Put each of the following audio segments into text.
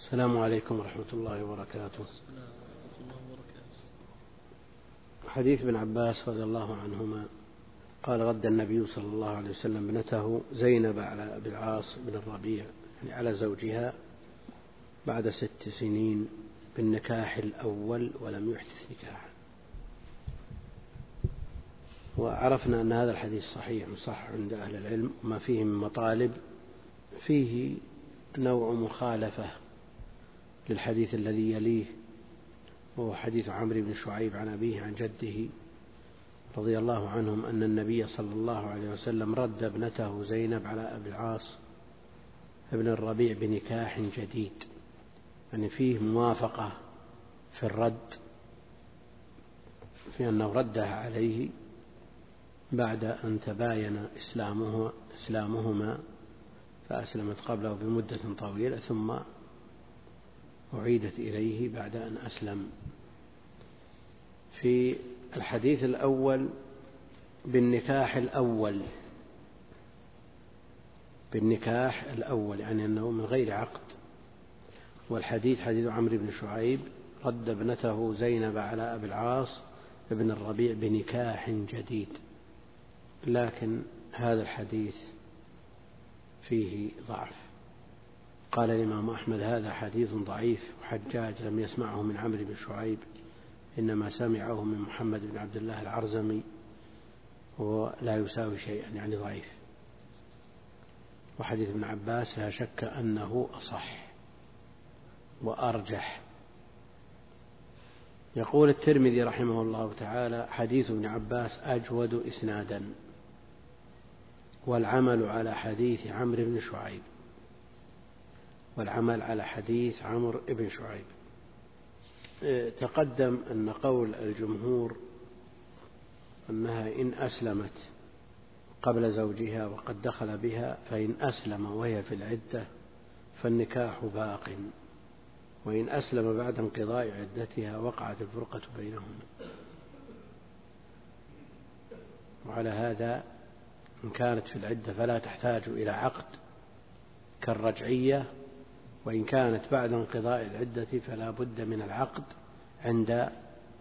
السلام عليكم ورحمة الله وبركاته. حديث ابن عباس رضي الله عنهما قال: رد النبي صلى الله عليه وسلم ابنته زينب على أبي العاص بن الربيع، يعني على زوجها، بعد 6 سنين بالنكاح الأول ولم يحدث نكاحا. وعرفنا أن هذا الحديث صحيح صح عند أهل العلم، ما فيه من مطالب. فيه نوع مخالفة للحديث الذي يليه، وهو حديث عمرو بن شعيب عن أبيه عن جده رضي الله عنهم أن النبي صلى الله عليه وسلم رد ابنته زينب على أبي العاص ابن الربيع بنكاح جديد، يعني فيه موافقة في الرد، في أنه ردها عليه بعد أن تباين إسلامهما، فأسلمت قبله بمدة طويلة ثم أعيدت إليه بعد أن أسلم. في الحديث الأول بالنكاح الأول يعني أنه من غير عقد، والحديث حديث عمرو بن شعيب رد ابنته زينب على أبي العاص ابن الربيع بنكاح جديد، لكن هذا الحديث فيه ضعف. قال الإمام أحمد: هذا حديث ضعيف، وحجاج لم يسمعه من عمرو بن شعيب، إنما سمعه من محمد بن عبد الله العرزمي، ولا يساوي شيئا، يعني ضعيف. وحديث ابن عباس لا شك أنه أصح وأرجح. يقول الترمذي رحمه الله تعالى: حديث ابن عباس أجود إسنادا، والعمل على حديث عمرو بن شعيب، تقدم أن قول الجمهور أنها إن أسلمت قبل زوجها وقد دخل بها، فإن أسلم وهي في العدة فالنكاح باق، وإن أسلم بعد انقضاء عدتها وقعت الفرقة بينهما. وعلى هذا إن كانت في العدة فلا تحتاج إلى عقد كالرجعية، وإن كانت بعد انقضاء العدة فلا بد من العقد عند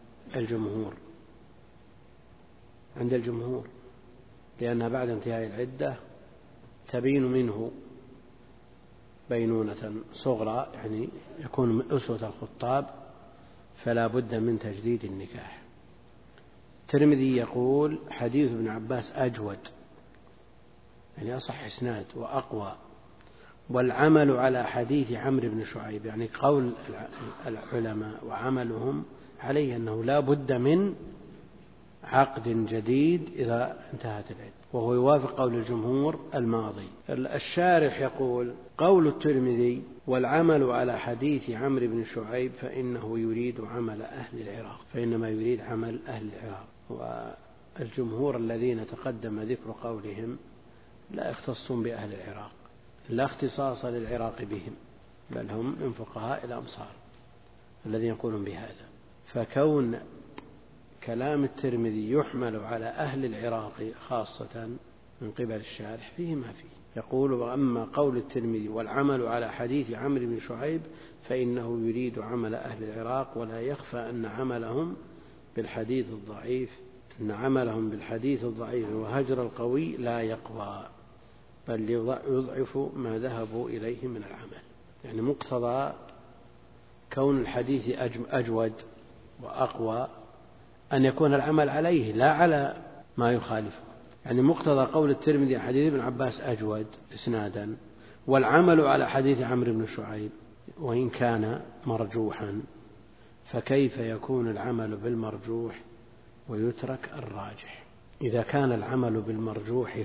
الجمهور، لأنها بعد انتهاء العدة تبين منه بينونة صغرى، يعني يكون أسوة الخطاب، فلا بد من تجديد النكاح. الترمذي يقول: حديث ابن عباس أجود، يعني أصح إسناد وأقوى، والعمل على حديث عمرو بن شعيب، يعني قول العلماء وعملهم عليه أنه لا بد من عقد جديد إذا انتهت العدة، وهو يوافق قول الجمهور الماضي. الشارح يقول: قول الترمذي والعمل على حديث عمرو بن شعيب فإنه يريد عمل أهل العراق، فإنما يريد عمل أهل العراق. والجمهور الذين تقدم ذكر قولهم لا يختصون بأهل العراق، لا اختصاص للعراق بهم، بل هم من فقهاء الأمصار الذين يقولون بهذا. فكون كلام الترمذي يحمل على أهل العراق خاصة من قبل الشارح فيه ما فيه. يقول: وأما قول الترمذي والعمل على حديث عمرو بن شعيب فإنه يريد عمل أهل العراق، ولا يخفى أن عملهم بالحديث الضعيف وهجر القوي لا يقوى، بل يضعف ما ذهبوا إليه من العمل. يعني مقتضى كون الحديث أجود وأقوى أن يكون العمل عليه لا على ما يخالفه. يعني مقتضى قول الترمذي حديث ابن عباس أجود إسنادا، والعمل على حديث عمرو بن شعيب وإن كان مرجوحا، فكيف يكون العمل بالمرجوح ويترك الراجح؟ إذا كان العمل بالمرجوح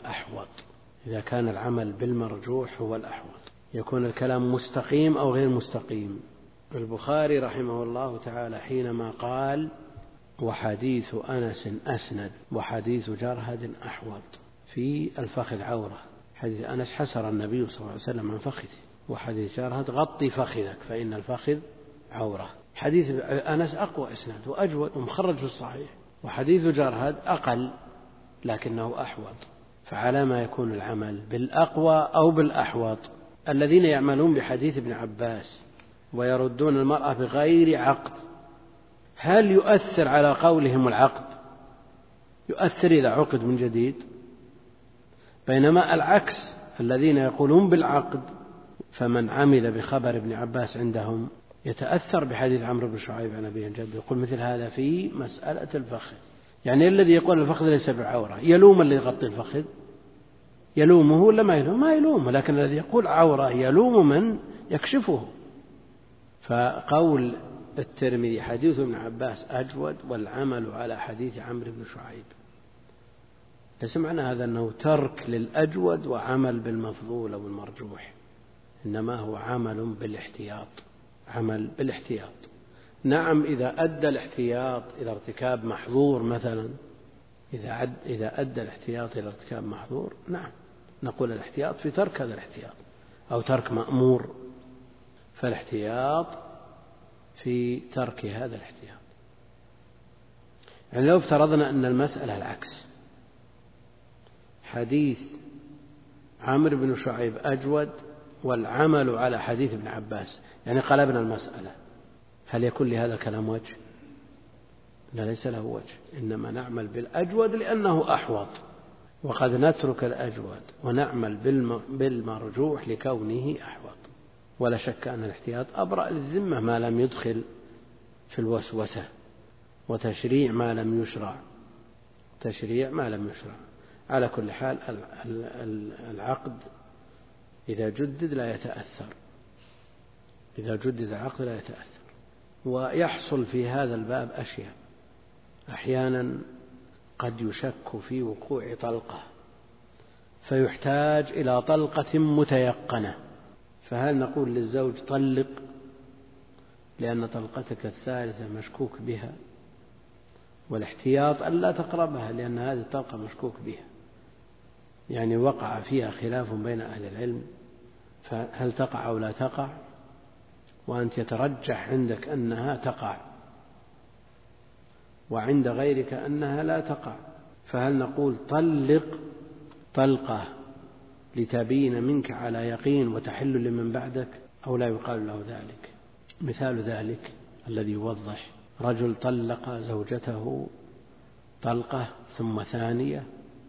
هو الأحوط، يكون الكلام مستقيم أو غير مستقيم. البخاري رحمه الله تعالى حينما قال: وحديث أنس أسند وحديث جرهد أحوط، في الفخذ عورة. حديث أنس حسر النبي صلى الله عليه وسلم عن فخذه، وحديث جرهد غطي فخذك فإن الفخذ عورة. حديث أنس أقوى إسناد وأجود ومخرج في الصحيح، وحديث جرهد أقل لكنه أحوط. فعلى ما يكون العمل بالأقوى أو بالأحوط؟ الذين يعملون بحديث ابن عباس ويردون المرأة بغير عقد، هل يؤثر على قولهم العقد؟ يؤثر إذا عقد من جديد، بينما العكس الذين يقولون بالعقد فمن عمل بخبر ابن عباس عندهم يتأثر بحديث عمرو بن شعيب عن أبيه الجد، يقول مثل هذا في مسألة الفخذ. يعني الذي يقول الفخذ ليس بعورة يلوم اللي يغطي الفخذ؟ يلومه ولا ما يلوم؟ ما يلومه، لكن الذي يقول عورة يلوم من يكشفه. فقول الترمذي حديث ابن عباس أجود والعمل على حديث عمرو بن شعيب، ليس معنى هذا أنه ترك للأجود وعمل بالمفضول أو المرجوح، إنما هو عمل بالاحتياط، عمل بالاحتياط. نعم إذا أدى الاحتياط إلى ارتكاب محظور مثلا، إذا أدى الاحتياط إلى ارتكاب محظور، نعم نقول الاحتياط في ترك هذا الاحتياط أو ترك مأمور، فالاحتياط في ترك هذا الاحتياط. يعني لو افترضنا أن المسألة العكس، حديث عمرو بن شعيب أجود والعمل على حديث ابن عباس، يعني قلبنا المسألة، هل يكون لهذا الكلام وجه؟ لا، ليس له وجه، إنما نعمل بالأجود لأنه أحوط، وقد نترك الأجود ونعمل بالمرجوح لكونه أحوط. ولا شك أن الاحتياط أبرأ للذمة ما لم يدخل في الوسوسة، وتشريع ما لم يشرع. على كل حال العقد إذا جدد لا يتأثر، إذا جدد العقد لا يتأثر. ويحصل في هذا الباب أشياء، أحيانا قد يشك في وقوع طلقة فيحتاج إلى طلقة متيقنة، فهل نقول للزوج طلق لأن طلقتك الثالثة مشكوك بها، والاحتياط ألا تقربها لأن هذه الطلقة مشكوك بها، يعني وقع فيها خلاف بين أهل العلم، فهل تقع أو لا تقع، وأنت يترجح عندك أنها تقع وعند غيرك أنها لا تقع، فهل نقول طلق طلقة لتبين منك على يقين وتحل لمن بعدك، أو لا يقال له ذلك؟ مثال ذلك الذي يوضح: رجل طلق زوجته طلقة ثم ثانية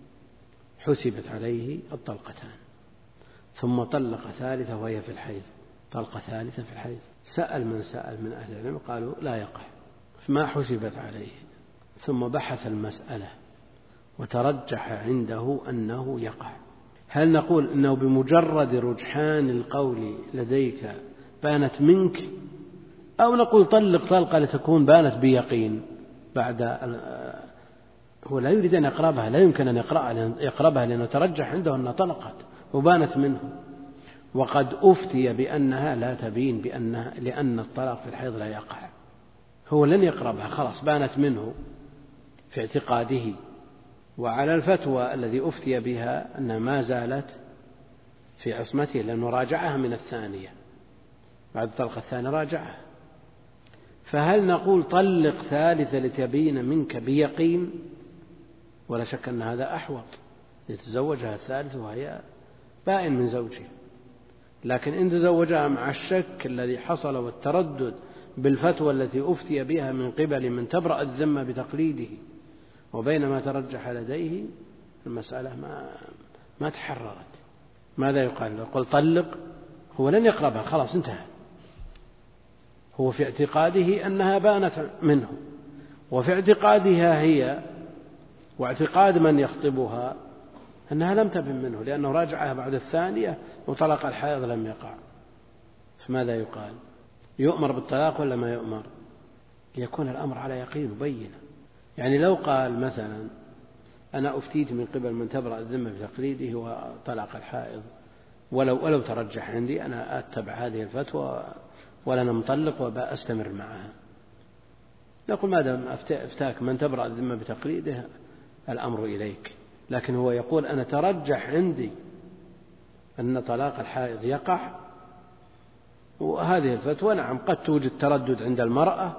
حسبت عليه الطلقتان، ثم طلق ثالثة وهي في الحيض، طلقة ثالثة في الحيض. سأل من أهل العلم قالوا لا يقع، ما حسبت عليه، ثم بحث المسألة وترجح عنده أنه يقع. هل نقول أنه بمجرد رجحان القول لديك بانت منك، أو نقول طلق طلقة لتكون بانت بيقين بعد هو لا يريد أن يقربها، لا يمكن أن يقربها لأنه ترجح عنده أنها طلقت وبانت منه، وقد أفتي بأنها لا تبين لأن الطلاق في الحيض لا يقع، هو لن يقربها، خلاص بانت منه في اعتقاده. وعلى الفتوى الذي أفتي بها أنها ما زالت في عصمته لأنه راجعها من الثانية، بعد الطلقة الثانية راجعها. فهل نقول طلق ثالثة لتبين منك بيقين؟ ولا شك أن هذا أحوط، يتزوجها الثالثة وهي بائن من زوجها. لكن إن تزوجها مع الشك الذي حصل والتردد بالفتوى التي أفتي بها من قبل من تبرأ الذمة بتقليده، وبينما ترجح لديه المسألة ما تحررت، ماذا يقال؟ يقول طلق، هو لن يقربها، خلاص انتهى، هو في اعتقاده أنها بانت منه، وفي اعتقادها هي واعتقاد من يخطبها أنها لم تبن منه لأنه راجعها بعد الثانية وطلق الحائض لم يقع. فماذا يقال؟ يؤمر بالطلاق ولا ما يؤمر؟ يكون الأمر على يقين وبينة. يعني لو قال مثلا أنا أفتيت من قبل من تبرأ الذمة بتقليده وطلق الحائض، ولو ترجح عندي أنا أتبع هذه الفتوى ولا نمطلق وبأستمر معها، نقول ما دام افتاك من تبرأ الذمة بتقليده الأمر إليك. لكن هو يقول أنا ترجح عندي أن طلاق الحائض يقع، وهذه الفتوى نعم قد توجد تردد عند المرأة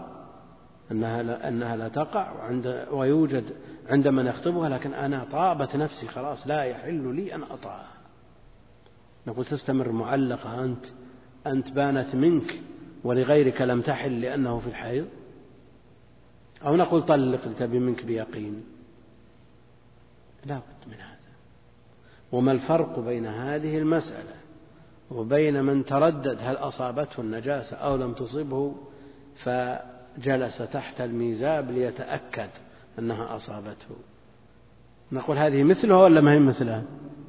أنها لا تقع ويوجد عند من يخطبها، لكن أنا طابت نفسي خلاص لا يحل لي أن أطأها. نقول تستمر معلقة، أنت بانت منك ولغيرك لم تحل لأنه في الحيض، أو نقول طلق لتبي منك بيقين، لا بد من هذا. وما الفرق بين هذه المسألة وبين من تردد هل أصابته النجاسة أو لم تصبه فجلس تحت الميزاب ليتأكد أنها أصابته؟ نقول هذه مثلها ولا ما هي مثلها؟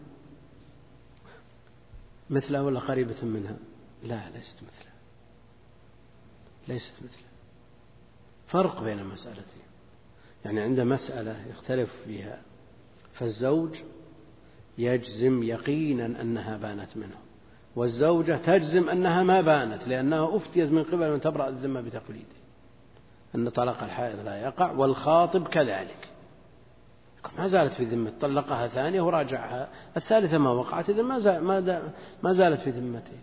مثلها ولا قريبة منها؟ لا، ليست مثلها، ليست مثلها. فرق بين المسألتين. يعني عند مسألة يختلف فيها، فالزوج يجزم يقينا أنها بانت منه، والزوجة تجزم أنها ما بانت لأنها أفتيت من قبل من تبرأ الذمة بتقليده أن طلاق الحائض لا يقع، والخاطب كذلك ما زالت في ذمة، طلقها ثانية وراجعها الثالثة ما وقعت، إذن ما زالت في ذمته.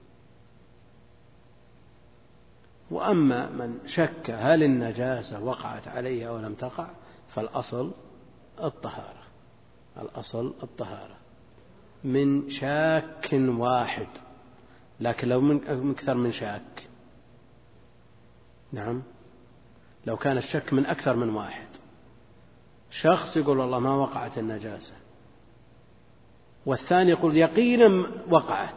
وأما من شك هل النجاسة وقعت عليه أو لم تقع فالأصل الطهارة، الأصل الطهارة من شاك واحد. لكن لو من أكثر من شاك، نعم، لو كان الشك من أكثر من واحد، شخص يقول والله ما وقعت النجاسة، والثاني يقول يقينا وقعت،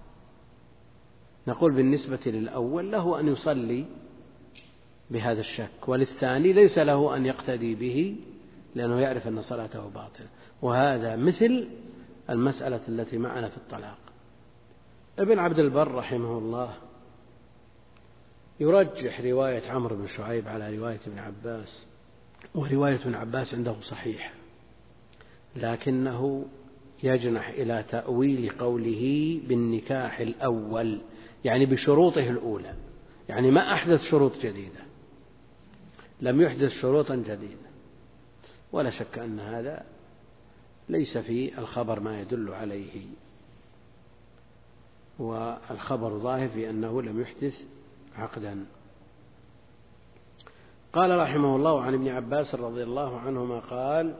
نقول بالنسبة للأول له أن يصلي بهذا الشك، وللثاني ليس له أن يقتدي به لأنه يعرف أن صلاته باطلة. وهذا مثل المسألة التي معنا في الطلاق. ابن عبد البر رحمه الله يرجح رواية عمرو بن شعيب على رواية ابن عباس، ورواية ابن عباس عنده صحيح، لكنه يجنح إلى تأويل قوله بالنكاح الأول، يعني بشروطه الأولى، يعني ما أحدث شروط جديدة، لم يحدث شروطا جديدة. ولا شك أن هذا ليس في الخبر ما يدل عليه، والخبر ظاهر في أنه لم يحدث عقدا. قال رحمه الله عن ابن عباس رضي الله عنهما قال: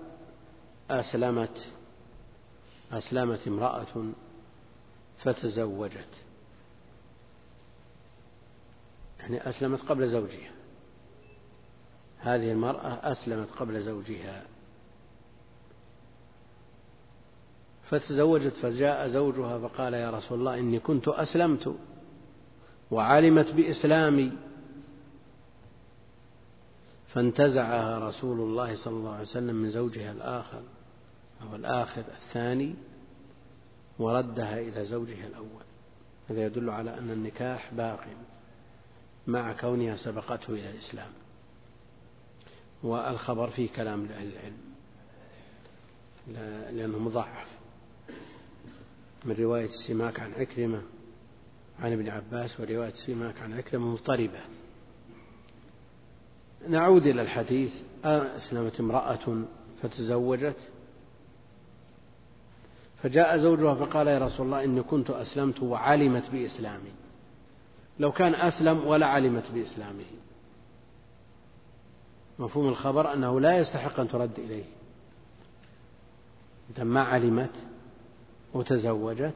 أسلمت امرأة فتزوجت، يعني أسلمت قبل زوجها، هذه المرأة أسلمت قبل زوجها فتزوجت، فجاء زوجها فقال: يا رسول الله إني كنت أسلمت وعلمت بإسلامي، فانتزعها رسول الله صلى الله عليه وسلم من زوجها الآخر أو الآخر الثاني وردها إلى زوجها الأول. هذا يدل على أن النكاح باق مع كونها سبقته إلى الإسلام. والخبر فيه كلام لأهل العلم لأنه مضعف من رواية سماك عن عكرمة عن ابن عباس، ورواية سماك عن عكرمة مضطربة. نعود إلى الحديث. أسلمت امرأة فتزوجت، فجاء زوجها فقال: يا رسول الله إني كنت أسلمت وعلمت بإسلامي. لو كان أسلم ولا علمت بإسلامه، مفهوم الخبر أنه لا يستحق أن ترد إليه. إذا ما علمت وتزوجت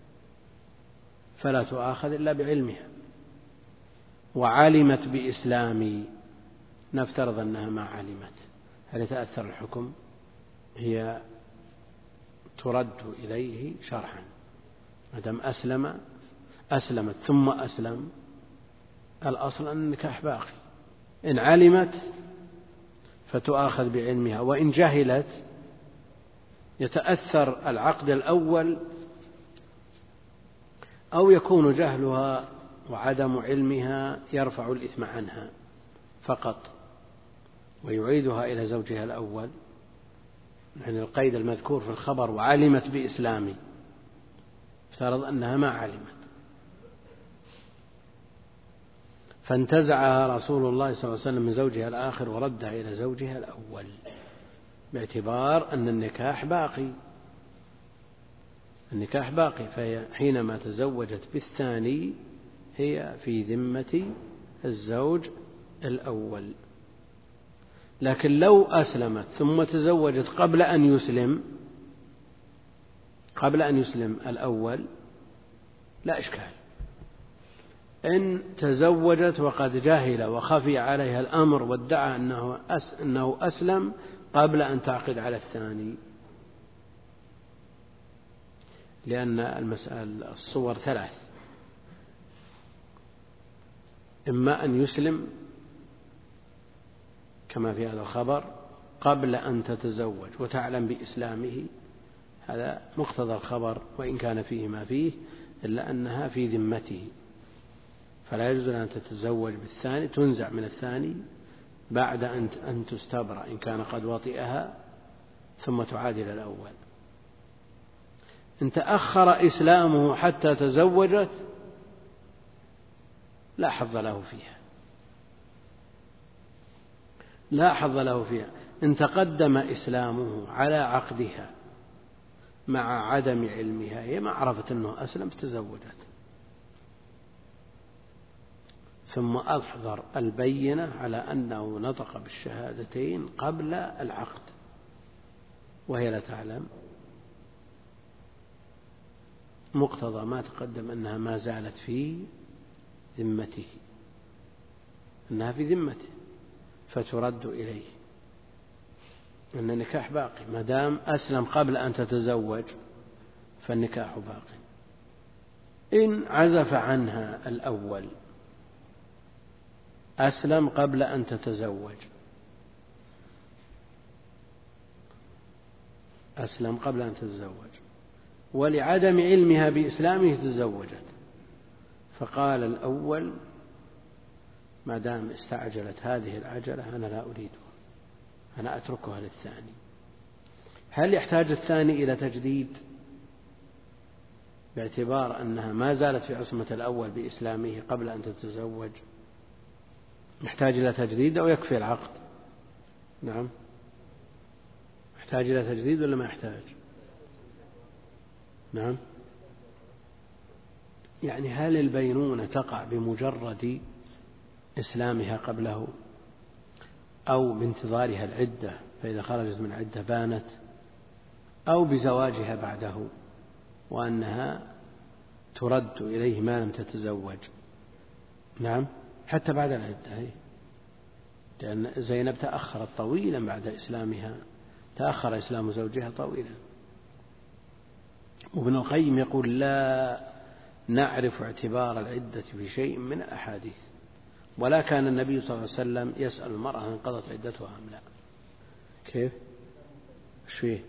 فلا تؤاخذ إلا بعلمها. وعلمت بإسلامي، نفترض أنها ما علمت، هل يتأثر الحكم؟ هي ترد إليه شرعا، ما دام أسلمت ثم أسلم، الأصل أن النكاح باقي. إن علمت فتؤاخذ بعلمها، وإن جهلت يتأثر العقد الأول، أو يكون جهلها وعدم علمها يرفع الإثم عنها فقط ويعيدها إلى زوجها الأول. يعني القيد المذكور في الخبر وعلمت بإسلامي، افترض أنها ما علمت، فانتزعها رسول الله صلى الله عليه وسلم من زوجها الآخر وردها إلى زوجها الأول، باعتبار أن النكاح باقي، فهي حينما تزوجت بالثاني هي في ذمة الزوج الأول. لكن لو أسلمت ثم تزوجت قبل أن يسلم الأول لا إشكال. إن تزوجت وقد جهل وخفي عليها الأمر وادعى أنه أسلم قبل أن تعقد على الثاني، لأن الصور ثلاث: إما أن يسلم كما في هذا الخبر قبل أن تتزوج وتعلم بإسلامه، هذا مقتضى الخبر وإن كان فيه ما فيه، إلا أنها في ذمته، فلا يجوز أن تتزوج بالثاني، تنزع من الثاني بعد أن تستبرأ إن كان قد وطئها، ثم تعاد إلى الأول. إن تأخر إسلامه حتى تزوجت لا حظ له فيها، لا حظ له فيها. إن تقدم إسلامه على عقدها مع عدم علمها، هي ما عرفت أنه أسلم فتزوجت، ثم أحضر البينة على أنه نطق بالشهادتين قبل العقد وهي لا تعلم، مقتضى ما تقدم أنها ما زالت في ذمته، أنها في ذمته فترد إليه، أن النكاح باقي ما دام أسلم قبل أن تتزوج، فالنكاح باقي. إن عزف عنها الأول، أسلم قبل أن تتزوج، أسلم قبل أن تتزوج ولعدم علمها بإسلامه تزوجت، فقال الأول: ما دام استعجلت هذه العجلة أنا لا أريدها، أنا أتركها للثاني. هل يحتاج الثاني إلى تجديد باعتبار أنها ما زالت في عصمة الأول بإسلامه قبل أن تتزوج؟ يحتاج إلى تجديد أو يكفي العقد؟ نعم، يحتاج إلى تجديد ولا ما يحتاج؟ نعم، يعني هل البينونة تقع بمجرد إسلامها قبله أو بانتظارها العدة، فإذا خرجت من العدة بانت، أو بزواجها بعده وأنها ترد إليه ما لم تتزوج؟ نعم، حتى بعد العدة، لأن زينب تأخرت طويلا بعد إسلامها، تأخر إسلام زوجها طويلا. وابن القيم يقول: لا نعرف اعتبار العدة في شيء من الأحاديث، ولا كان النبي صلى الله عليه وسلم يسأل المرأة أن قضت عدتها أم لا. كيف؟ شيء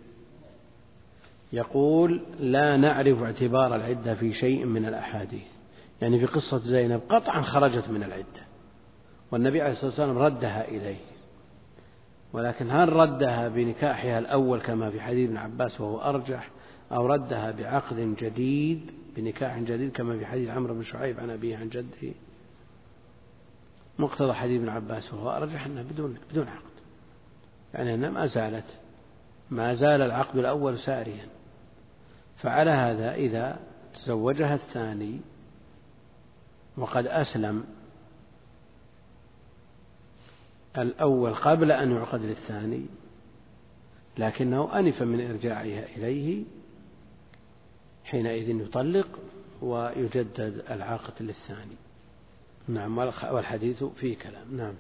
يقول: لا نعرف اعتبار العدة في شيء من الأحاديث، يعني في قصة زينب قطعا خرجت من العدة والنبي عليه الصلاة والسلام ردها إليه، ولكن هل ردها بنكاحها الأول كما في حديث ابن عباس وهو أرجح، أو ردها بعقد جديد بنكاح جديد كما في حديث عمرو بن شعيب عن أبيه عن جده؟ مقتضى حديث ابن عباس وهو أرجح أنها بدون عقد، يعني أنها ما زال العقد الأول ساريا. فعلى هذا إذا تزوجها الثاني وقد أسلم الأول قبل أن يعقد للثاني، لكنه أنف من إرجاعها إليه، حينئذ يطلق ويجدد العقد للثاني. نعم، والحديث فيه كلام. نعم،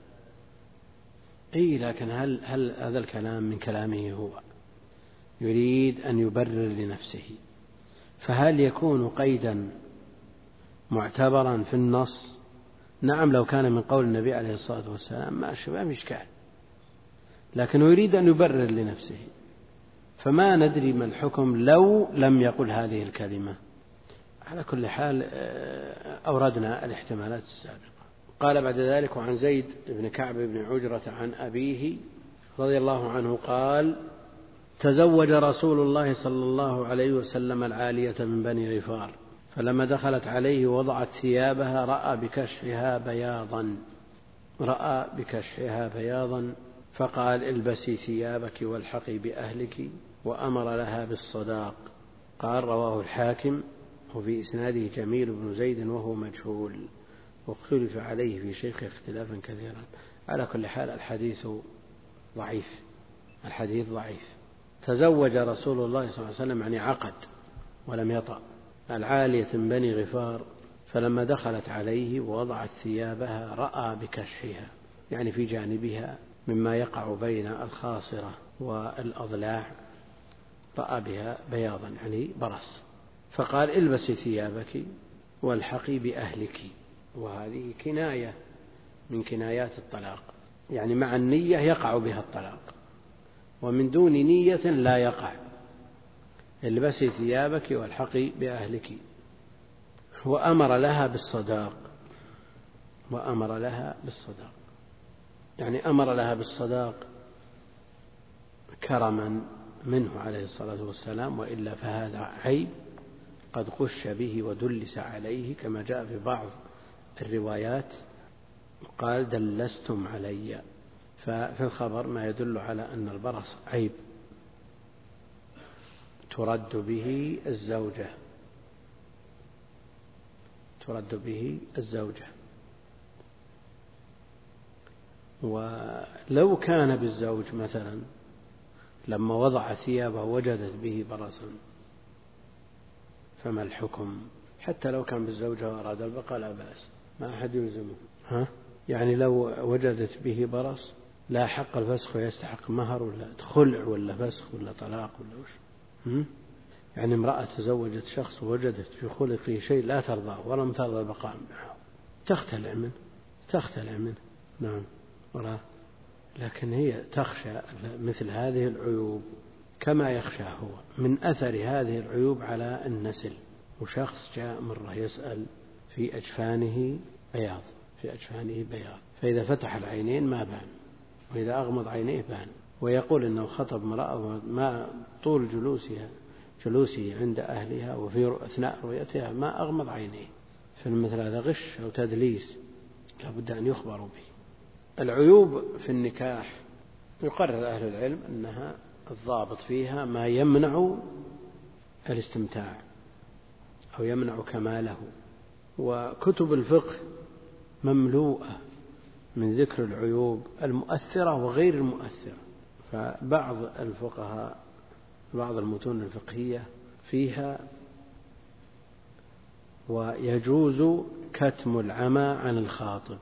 لكن هل هذا الكلام من كلامه هو يريد أن يبرر لنفسه، فهل يكون قيدا معتبرا في النص؟ نعم، لو كان من قول النبي عليه الصلاة والسلام ما في إشكال، لكنه يريد أن يبرر لنفسه، فما ندري ما الحكم لو لم يقل هذه الكلمة. على كل حال أوردنا الاحتمالات السابقة. قال بعد ذلك: وعن زيد بن كعب بن عجرة عن أبيه رضي الله عنه قال: تزوج رسول الله صلى الله عليه وسلم العالية من بني غفار، فلما دخلت عليه وضعت ثيابها رأى بكشحها بياضا فقال: البسي ثيابك والحقي بأهلك، وأمر لها بالصداق. قال: رواه الحاكم، وفي إسناده جميل بن زيد وهو مجهول، واختلف عليه في شيخه اختلافا كثيرا. على كل حال الحديث ضعيف. تزوج رسول الله صلى الله عليه وسلم، يعني عقد ولم يطأ، العالية من بني غفار، فلما دخلت عليه ووضعت ثيابها رأى بكشحها، يعني في جانبها مما يقع بين الخاصرة والأضلاع، رأى بها بياضا يعني برص، فقال البسي ثيابك والحقي بأهلك. وهذه كناية من كنايات الطلاق، يعني مع النية يقع بها الطلاق، ومن دون نية لا يقع. البسي ثيابك والحقي بأهلك. وأمر لها بالصداق، وأمر لها بالصداق، يعني أمر لها بالصداق كرما منه عليه الصلاة والسلام، وإلا فهذا عيب قد خش به ودلس عليه، كما جاء في بعض الروايات قال دلستم علي. ففي الخبر ما يدل على أن البرص عيب ترد به الزوجة، ترد به الزوجة. ولو كان بالزوج مثلا لما وضع ثيابه وجدت به برصا فما الحكم؟ حتى لو كان بالزوجة وأراد البقاء لا بأس، ما أحد يلزمه. يعني لو وجدت به برص لا حق الفسخ ويستحق مهر ولا خلع ولا فسخ ولا طلاق ولا وش؟ يعني امرأة تزوجت شخص ووجدت في خلقه شيء لا ترضاه ولم ترضى البقاء معه، تختلع منه. نعم، لكن هي تخشى مثل هذه العيوب كما يخشى هو من أثر هذه العيوب على النسل. وشخص جاء مرة يسأل في أجفانه بياض، فإذا فتح العينين ما بان، وإذا أغمض عينيه بان، ويقول إنه خطب امرأة ما طول جلوسه عند أهلها وفي أثناء رؤيتها ما أغمض عينيه. فمثل هذا غش أو تدليس لا بد أن يخبروا به. العيوب في النكاح يقرر أهل العلم أنها الضابط فيها ما يمنع الاستمتاع أو يمنع كماله، وكتب الفقه مملوءة من ذكر العيوب المؤثرة وغير المؤثرة. فبعض الفقهاء بعض المتون الفقهية فيها ويجوز كتم العمى عن الخاطب.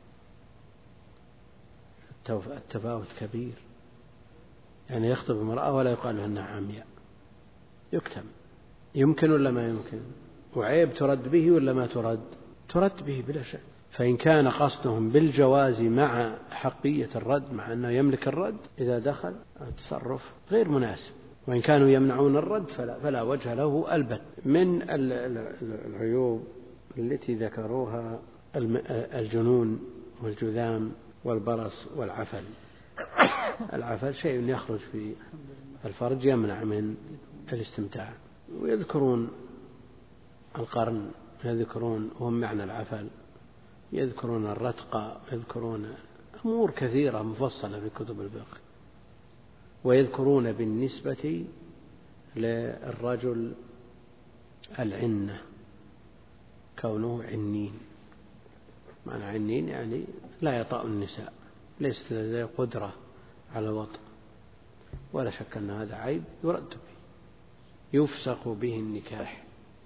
التفاوت كبير، يعني يخطب امرأة ولا يقال له أنها عمياء، يكتم. يمكن ولا ما يمكن؟ وعيب ترد به ولا ما ترد به بلا شك. فإن كان قصدهم بالجواز مع حقية الرد، مع أنه يملك الرد إذا دخل، التصرف غير مناسب. وإن كانوا يمنعون الرد فلا وجه له البت. من العيوب التي ذكروها الجنون والجذام والبرص والعفل. العفل شيء يخرج في الفرج يمنع من الاستمتاع. ويذكرون القرن، يذكرون وهم معنى العفل، يذكرون الرتقة، يذكرون أمور كثيرة مفصلة في كتب الفقه. ويذكرون بالنسبة للرجل العنة، كونه عنين. معنى عنين يعني لا يطأ النساء، ليست لديه قدرة على الوطء، ولا شك أن هذا عيب يرد به، يفسخ به النكاح.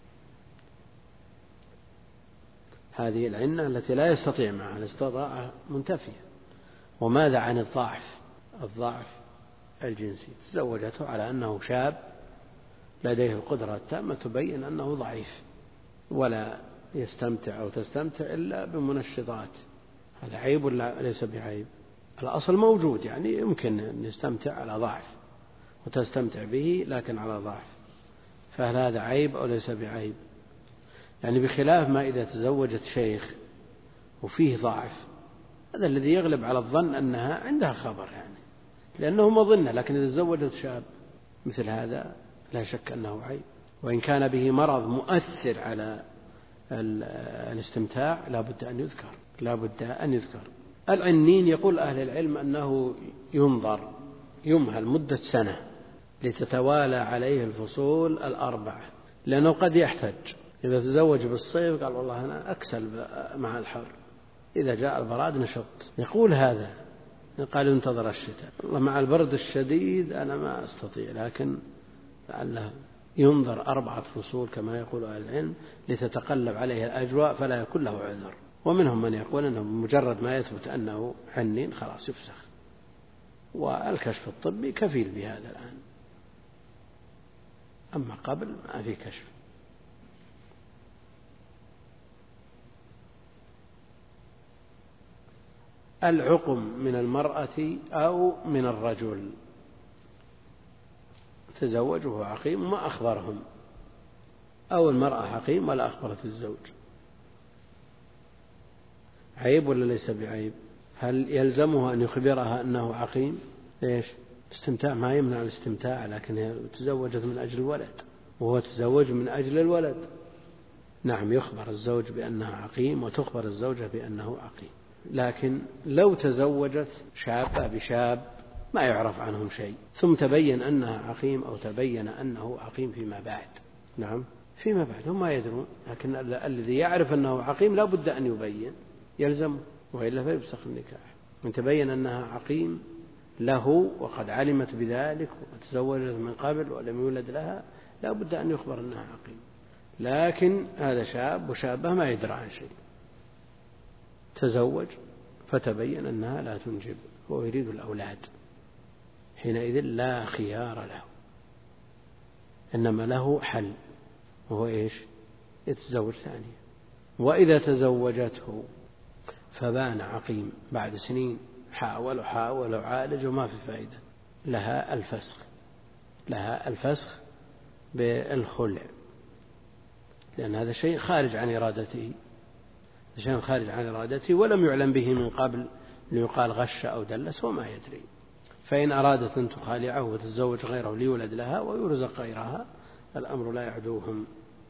هذه العنة التي لا يستطيع معها الاستطاعة منتفية. وماذا عن الضعف الجنسي؟ تزوجته على أنه شاب لديه القدرة التامة، تبين أنه ضعيف ولا يستمتع أو تستمتع إلا بمنشطات. هذا عيب ولا ليس بعيب؟ الأصل موجود، يعني يمكن أن يستمتع على ضعف وتستمتع به لكن على ضعف. فهل هذا عيب أو ليس بعيب؟ يعني بخلاف ما إذا تزوجت شيخ وفيه ضعف، هذا الذي يغلب على الظن أنها عندها خبر، يعني لأنه مظنة. لكن إذا تزوجت شاب مثل هذا لا شك أنه عيب، وإن كان به مرض مؤثر على الاستمتاع لا بد أن يذكر. العنين يقول أهل العلم أنه يمهل مدة سنة لتتوالى عليه الفصول 4، لأنه قد يحتج. إذا تزوج بالصيف قال والله أنا أكسل مع الحر، إذا جاء البراد نشط. يقول هذا، قال انتظر الشتاء، والله مع البرد الشديد أنا ما أستطيع، لكن لعله ينظر 4 فصول كما يقول أهل العلم لتتقلب عليه الأجواء فلا يكون له عذر. ومنهم من يقول أنه بمجرد ما يثبت أنه حنين خلاص يفسخ، والكشف الطبي كفيل بهذا الآن، أما قبل ما في كشف. العقم من المرأة أو من الرجل تزوج وهو عقيم وما أخبرهم، أو المرأة عقيم ولا أخبرت الزوج، عيب ولا ليس بعيب؟ هل يلزمه أن يخبرها أنه عقيم؟ ليش؟ استمتاع ما يمنع الاستمتاع، لكن هي تزوجت من أجل الولد وهو تزوج من أجل الولد. نعم يخبر الزوج بأنها عقيم وتخبر الزوجة بأنه عقيم، لكن لو تزوجت شابة بشاب ما يعرف عنهم شيء ثم تبين أنها عقيم أو تبين أنه عقيم فيما بعد، نعم فيما بعد هم ما يدرون، لكن الذي يعرف أنه عقيم لا بد أن يبين، يلزم، وإلا فيفسخ النكاح. من تبين أنها عقيم له وقد علمت بذلك وتزوجت من قبل ولم يولد لها لا بد أن يخبر أنها عقيم. لكن هذا شاب وشابة ما يدرى عن شيء، تزوج فتبين أنها لا تنجب وهو يريد الأولاد، حينئذ لا خيار له، إنما له حل، وهو إيش؟ يتزوج ثانية. وإذا تزوجته فبان عقيم بعد سنين حاول وعالج وما في فائدة، لها الفسخ بالخلع، لأن هذا شيء خارج عن إرادته ولم يعلم به من قبل ليقال غش أو دلس وما يدري. فإن أرادت أن تخالعه وتتزوج غيره ليولد لها ويرزق غيرها الأمر لا يعدوهم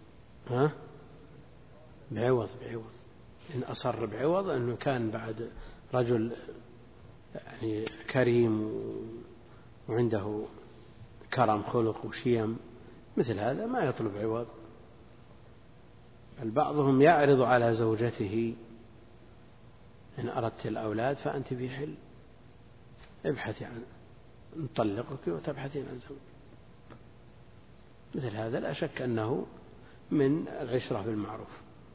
بعوض. إن أصر بعوض أنه كان بعد رجل يعني كريم وعنده كرم خلق وشيم مثل هذا ما يطلب عوض. بعضهم يعرض على زوجته إن أردت الأولاد فأنت في حل، ابحثي عن نطلقك وتبحثين عن زوج. مثل هذا لا شك أنه من العشرة بالمعروف.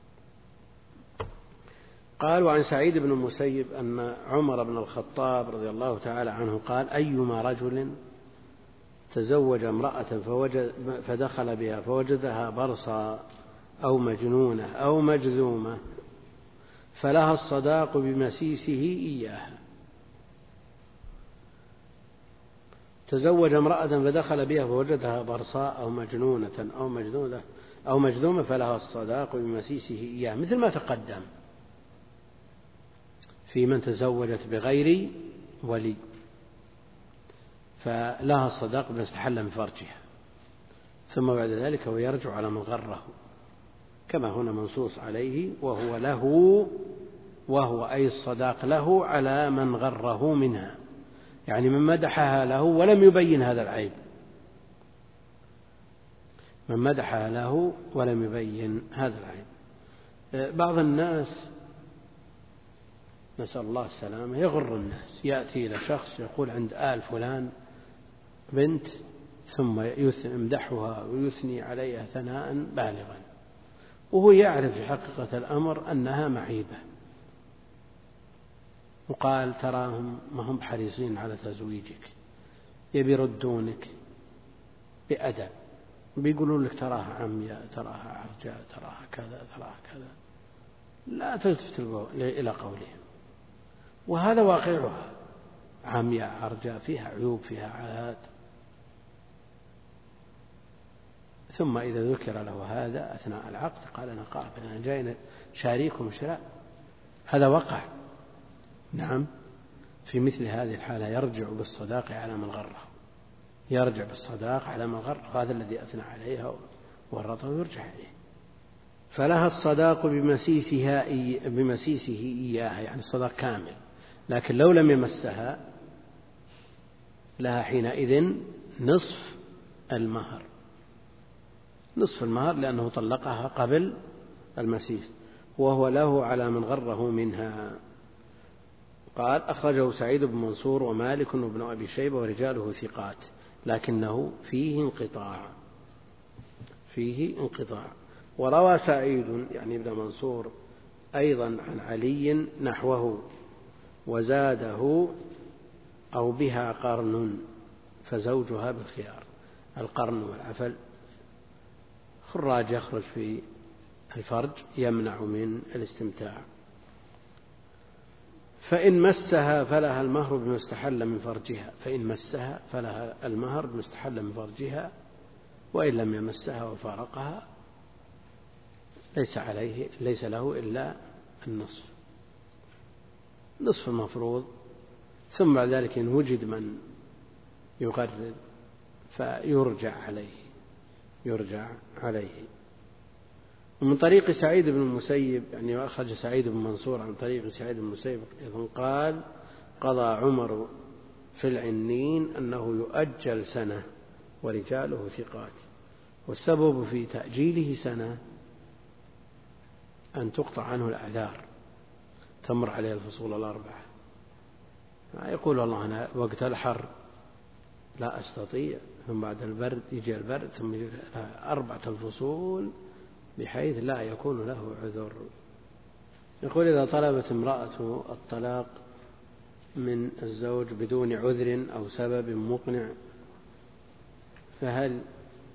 قال: وعن سعيد بن المسيب أن عمر بن الخطاب رضي الله تعالى عنه قال: أيما رجل تزوج امرأة فدخل بها فوجدها برصا أو مجنونة أو مجذومة فلها الصداق بمسيسه إياها. تزوج امرأة فدخل بها فوجدها برصاء أو مجنونة أو مجذومة فلها الصداق بمسيسه إياها، مثل ما تقدم في من تزوجت بغير ولي فلها الصداق بما استحل من فرجها، ثم بعد ذلك هو يرجع على من غره كما هنا منصوص عليه، وهو أي الصداق له على من غره منها، يعني من مدحها له ولم يبين هذا العيب، من مدحها له ولم يبين هذا العيب. بعض الناس نسأل الله السلامة يغر الناس، يأتي إلى شخص يقول عند آل فلان بنت ثم يمدحها ويثني عليها ثناء بالغا، وهو يعرف في حقيقة الأمر أنها معيبة، وقال تراهم ما هم حريصين على تزويجك، يبي يردونك بأدب، بيقولون لك تراها عمياء، تراها عرجاء، تراها كذا، تراها كذا، لا تلتفت إلى قولهم، وهذا واقعها، عمياء عرجاء، فيها عيوب، فيها عاهات. ثم إذا ذكر له هذا أثناء العقد قال أنا قابل، أنا جاي شاريكم شراء، هذا وقع. نعم، في مثل هذه الحالة يرجع بالصداق على من غره، يرجع بالصداق على من غره، هذا الذي أثنى عليها ورطه يرجع عليه. فلها الصداق بمسيسه إياها، يعني الصداق كامل، لكن لو لم يمسها لها حينئذ نصف المهر، لأنه طلقها قبل المسيس، وهو له على من غره منها. قال: أخرجه سعيد بن منصور ومالك وابن أبي شيبة ورجاله ثقات، لكنه فيه انقطاع. فيه انقطاع. وروى سعيد يعني ابن منصور أيضا عن علي نحوه وزاده أو بها قرن فزوجها بالخيار. القرن والعفل خراج يخرج في الفرج يمنع من الاستمتاع. فإن مسها فلها المهر بما استحل من فرجها، فإن مسها فلها المهر بما استحل من فرجها، وإن لم يمسها وفارقها ليس له إلا النصف، نصف المفروض. ثم بعد ذلك إن وجد من يقرر فيرجع عليه. ومن طريق سعيد بن المسيب يعني أخرج سعيد بن منصور عن طريق سعيد بن المسيب أيضا قال قضى عمر في العنين أنه يؤجل سنة ورجاله ثقات، والسبب في تأجيله سنة أن تقطع عنه الأعذار، تمر عليه الفصول الأربعة. يقول والله أنا وقت الحر لا أستطيع، ثم بعد البرد يجي البرد، ثم يجي 4 الفصول بحيث لا يكون له عذر. يقول إذا طلبت امرأة الطلاق من الزوج بدون عذر أو سبب مقنع فهل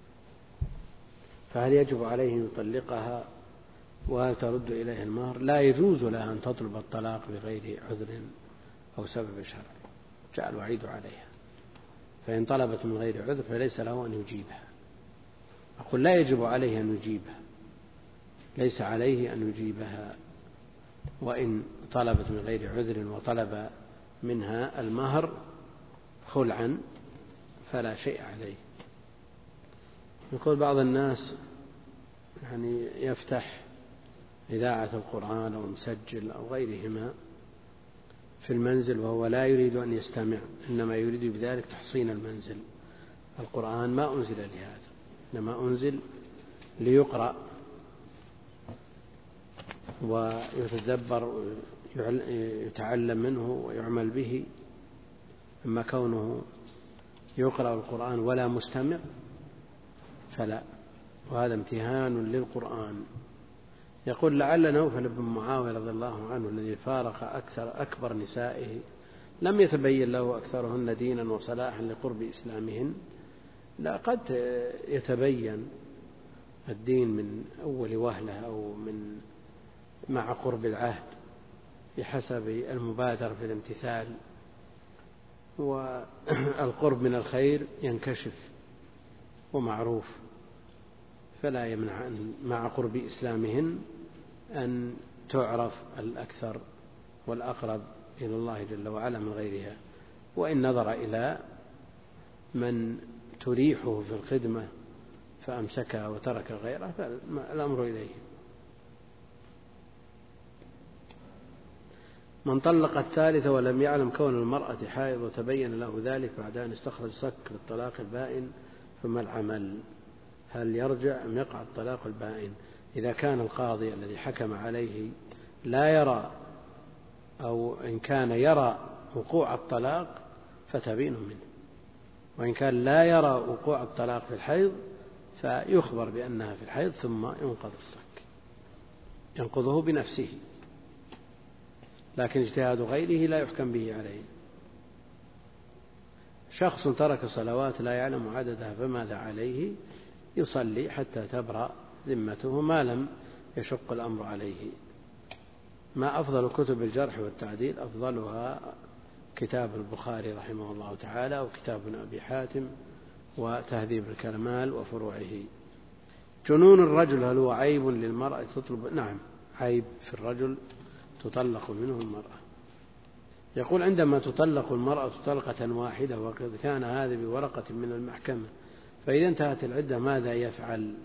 يجب عليه أن يطلقها وهل ترد إليه المهر؟ لا يجوز لها أن تطلب الطلاق بغير عذر أو سبب شرعي جاء الوعيد عليها. فإن طلبت من غير عذر فليس له أن يجيبها. أقول لا يجب عليه أن يجيبها، ليس عليه أن يجيبها. وإن طلبت من غير عذر وطلب منها المهر خلعا فلا شيء عليه. يقول بعض الناس يعني يفتح إذاعة القرآن أو مسجل أو غيرهما في المنزل وهو لا يريد أن يستمع، إنما يريد بذلك تحصين المنزل. القرآن ما أنزل لهذا، إنما أنزل ليقرأ ويتدبر يتعلم منه ويعمل به. أما كونه يقرأ القرآن ولا مستمع فلا، وهذا امتهان للقرآن. يقول لعل نوفل بن معاوية رضي الله عنه الذي فارق أكبر نسائه لم يتبين له أكثرهن دينا وصلاحا لقرب إسلامهن. لا، قد يتبين الدين من أول وهلة أو من مع قرب العهد بحسب المبادرة في الامتثال، والقرب من الخير ينكشف ومعروف، فلا يمنع مع قرب إسلامهن أن تعرف الأكثر والأقرب إلى الله جل وعلا من غيرها. وإن نظر إلى من تريحه في الخدمة فأمسكها وترك غيره فالأمر إليه. من طلق الثالثة ولم يعلم كون المرأة حائض وتبين له ذلك بعد أن استخرج صك للطلاق البائن فما العمل؟ هل يرجع أم يقع الطلاق البائن؟ إذا كان القاضي الذي حكم عليه لا يرى، أو إن كان يرى وقوع الطلاق فتبين منه، وإن كان لا يرى وقوع الطلاق في الحيض فيخبر بأنها في الحيض ثم ينقض الصك، ينقضه بنفسه، لكن اجتهاد غيره لا يحكم به عليه. شخص ترك صلوات لا يعلم عددها فماذا عليه؟ يصلي حتى تبرأ ذمته ما لم يشق الأمر عليه. ما أفضل كتب الجرح والتعديل؟ أفضلها كتاب البخاري رحمه الله تعالى وكتاب ابن أبي حاتم وتهذيب الكمال وفروعه. جنون الرجل هل هو عيب للمرأة تطلب؟ نعم، عيب في الرجل تطلق منه المرأة. يقول عندما تطلق المرأة طلقة واحدة وقد كان هذا بورقة من المحكمة، فإذا انتهت العدة ماذا يفعل؟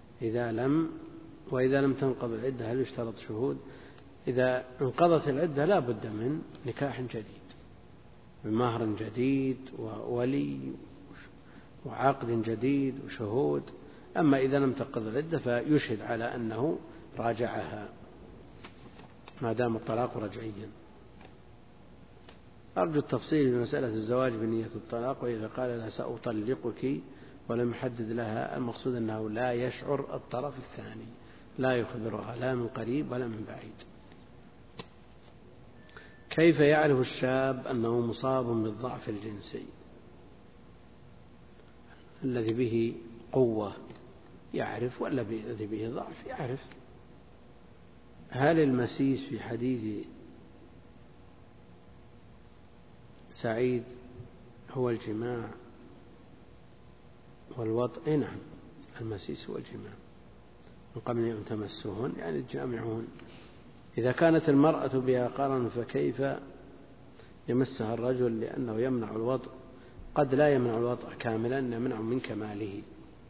وإذا لم تنقض العدة هل يشترط شهود؟ إذا انقضت العدة لا بد من نكاح جديد بمهر جديد وولي وعقد جديد وشهود. أما إذا لم تنقض العدة فيشهد على أنه راجعها ما دام الطلاق رجعيا. أرجو التفصيل في مسألة الزواج بنية الطلاق، وإذا قال لها سأطلقك ولم يحدد لها، المقصود أنه لا يشعر الطرف الثاني، لا يخبرها لا من قريب ولا من بعيد. كيف يعرف الشاب أنه مصاب بالضعف الجنسي الذي به قوة؟ يعرف، ولا الذي به ضعف يعرف. هل المسيس في حديث سعيد هو الجماع والوطء؟ نعم، المسيس هو الجماع من قبل أن تمسهن، يعني الجامعون. إذا كانت المرأة بها قرن فكيف يمسها الرجل؟ لأنه يمنع الوطء، قد لا يمنع الوطء كاملا، يمنع من كماله.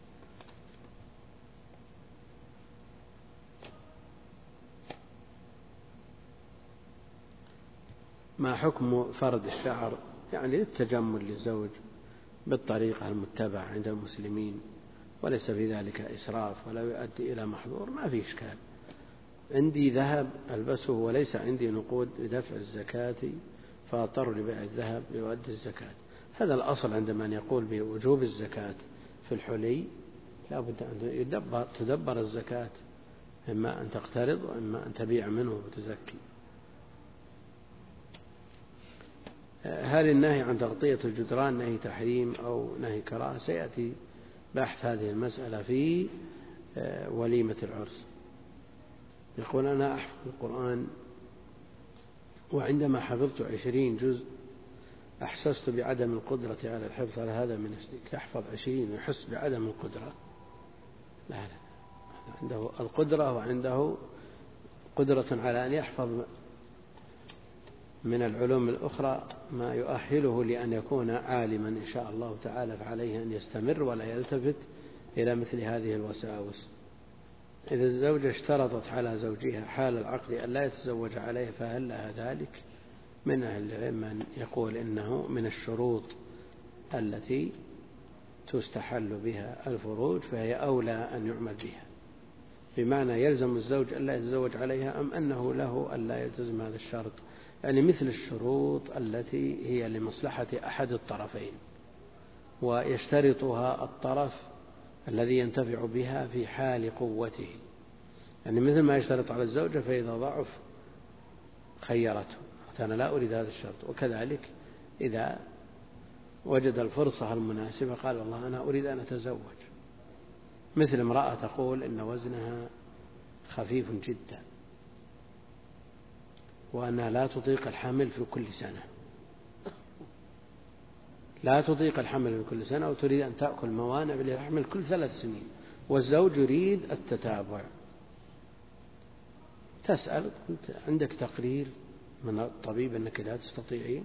ما حكم فرد الشعر يعني للتجمل للزوج بالطريقة المتبعة عند المسلمين، وليس في ذلك إسراف ولا يؤدي إلى محظور؟ ما في إشكال. عندي ذهب ألبسه وليس عندي نقود لدفع الزكاة فأضطر لبيع الذهب ليؤدي الزكاة. هذا الأصل عند من يقول بوجوب الزكاة في الحلي، لا بد أن تدبر الزكاة، إما أن تقترض وإما أن تبيع منه وتزكي. هل النهي عن تغطية الجدران نهي تحريم أو نهي كراهة؟ سيأتي بحث هذه المسألة في وليمة العرس. يقول أنا أحفظ القرآن، وعندما حفظت 20 جزء أحسست بعدم القدرة على الحفظ، هل هذا من الشرك؟ يحفظ 20 ويحس بعدم القدرة؟ لا، عنده القدرة وعنده قدرة على أن يحفظ من العلوم الأخرى ما يؤهله لأن يكون عالما إن شاء الله تعالى، فعليه أن يستمر ولا يلتفت إلى مثل هذه الوساوس. إذا الزوجة اشترطت على زوجها حال العقد أن لا يتزوج عليه فهل لها ذلك؟ من أهل العلم من يقول إنه من الشروط التي تستحل بها الفروج، فهي أولى أن يعمل بها، بمعنى يلزم الزوج أن لا يتزوج عليها أم أنه له أن لا يلتزم هذا الشرط، يعني مثل الشروط التي هي لمصلحة أحد الطرفين ويشترطها الطرف الذي ينتفع بها في حال قوته، يعني مثل ما يشترط على الزوجة فإذا ضعف خيرته، أنا لا أريد هذا الشرط. وكذلك إذا وجد الفرصة المناسبة قال والله أنا أريد أن أتزوج، مثل امرأة تقول إن وزنها خفيف جدا وأنها لا تطيق الحمل في كل سنة، لا تطيق الحمل في كل سنة وتريد أن تأكل موانع للحمل كل 3 سنين، والزوج يريد التتابع. تسأل عندك تقرير من الطبيب أنك لا تستطيعين؟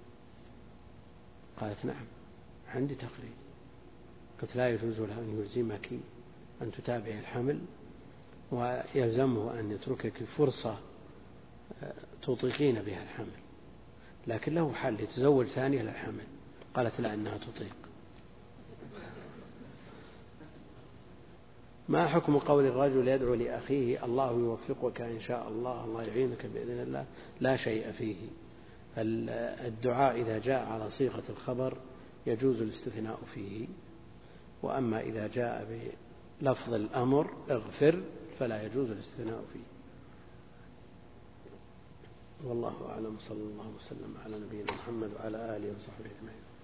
قالت نعم عندي تقرير. قلت لا يجوز لها أن يلزمك أن تتابع الحمل، ويلزمه أن يتركك فرصة تطيقين بها الحمل، لكن له حل يتزوج ثانية للحمل. قالت لا إنها تطيق. ما حكم قول الرجل يدعو لأخيه الله يوفقك إن شاء الله، الله يعينك بإذن الله؟ لا شيء فيه. الدعاء إذا جاء على صيغة الخبر يجوز الاستثناء فيه، وأما إذا جاء بلفظ الأمر اغفر فلا يجوز الاستثناء فيه. والله أعلم، صلى الله وسلم على نبينا محمد وعلى آله وصحبه أجمعين.